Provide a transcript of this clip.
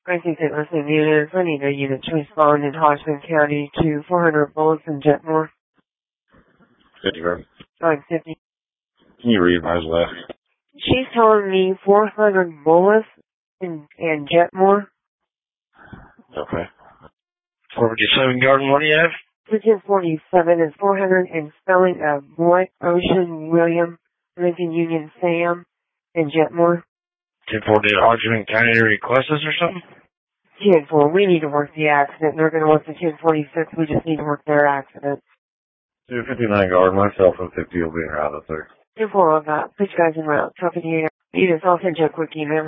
I think that listening units, I need a unit to respond in Hodgson County to 400 bullets in Jetmore. 50, right? 550. Can you read my left? She's telling me 400 bullets in Jetmore. Okay. 457 Garden, what do you have? 1047 is 400 and spelling of Boy, Ocean, William, Lincoln, Union, Sam, and Jetmore. 10-4, did Hodgman County request this or something? 10-4, we need to work the accident. They're going to work the 1046. We just need to work their accident. 259 Guard, myself and 50 will be around the 3rd. 10-4 on that. Put you guys in route. Talking to you. Edith, I'll send you a quick email.